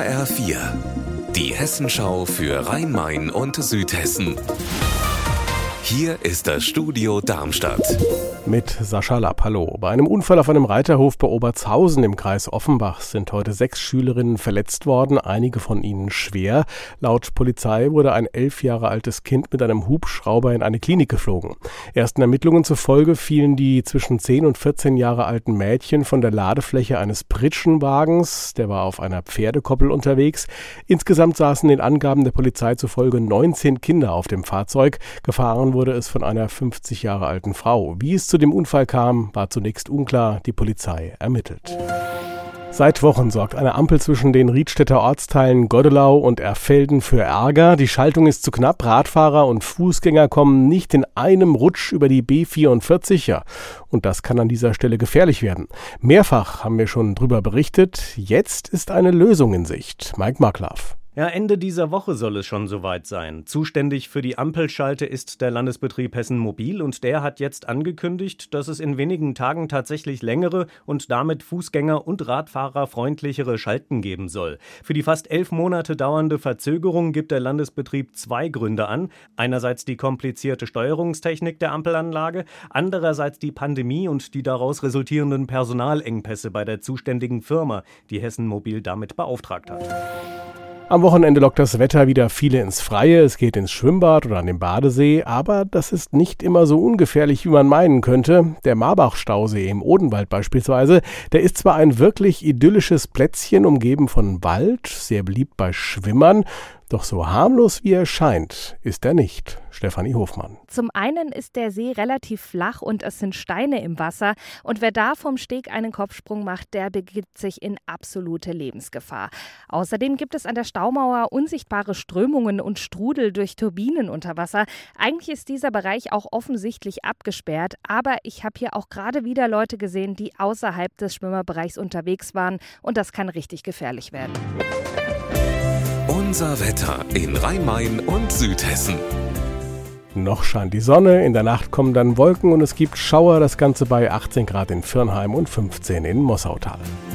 HR4, die Hessenschau für Rhein-Main und Südhessen. Hier ist das Studio Darmstadt. Mit Sascha Lapp, hallo. Bei einem Unfall auf einem Reiterhof bei Obertshausen im Kreis Offenbach sind heute 6 Schülerinnen verletzt worden, einige von ihnen schwer. Laut Polizei wurde ein 11 Jahre altes Kind mit einem Hubschrauber in eine Klinik geflogen. Ersten Ermittlungen zufolge fielen die zwischen 10 und 14 Jahre alten Mädchen von der Ladefläche eines Pritschenwagens, der war auf einer Pferdekoppel unterwegs. Insgesamt saßen den Angaben der Polizei zufolge 19 Kinder auf dem Fahrzeug. Gefahren wurde es von einer 50 Jahre alten Frau. Wie es zu dem Unfall kam, war zunächst unklar. Die Polizei ermittelt. Seit Wochen sorgt eine Ampel zwischen den Riedstädter Ortsteilen Godelau und Erfelden für Ärger. Die Schaltung ist zu knapp. Radfahrer und Fußgänger kommen nicht in einem Rutsch über die B44. Ja, und das kann an dieser Stelle gefährlich werden. Mehrfach haben wir schon drüber berichtet. Jetzt ist eine Lösung in Sicht. Mike Marklaff. Ja, Ende dieser Woche soll es schon soweit sein. Zuständig für die Ampelschalte ist der Landesbetrieb Hessen Mobil und der hat jetzt angekündigt, dass es in wenigen Tagen tatsächlich längere und damit Fußgänger- und Radfahrer freundlichere Schalten geben soll. Für die fast 11 Monate dauernde Verzögerung gibt der Landesbetrieb 2 Gründe an. Einerseits die komplizierte Steuerungstechnik der Ampelanlage, andererseits die Pandemie und die daraus resultierenden Personalengpässe bei der zuständigen Firma, die Hessen Mobil damit beauftragt hat. Am Wochenende lockt das Wetter wieder viele ins Freie. Es geht ins Schwimmbad oder an den Badesee. Aber das ist nicht immer so ungefährlich, wie man meinen könnte. Der Marbach-Stausee im Odenwald beispielsweise, der ist zwar ein wirklich idyllisches Plätzchen, umgeben von Wald, sehr beliebt bei Schwimmern. Doch so harmlos wie er scheint, ist er nicht. Stefanie Hofmann. Zum einen ist der See relativ flach und es sind Steine im Wasser. Und wer da vom Steg einen Kopfsprung macht, der begibt sich in absolute Lebensgefahr. Außerdem gibt es an der Staumauer unsichtbare Strömungen und Strudel durch Turbinen unter Wasser. Eigentlich ist dieser Bereich auch offensichtlich abgesperrt. Aber ich habe hier auch gerade wieder Leute gesehen, die außerhalb des Schwimmerbereichs unterwegs waren. Und das kann richtig gefährlich werden. Unser Wetter in Rhein-Main und Südhessen. Noch scheint die Sonne, in der Nacht kommen dann Wolken und es gibt Schauer, das Ganze bei 18 Grad in Virnheim und 15 in Mossautal.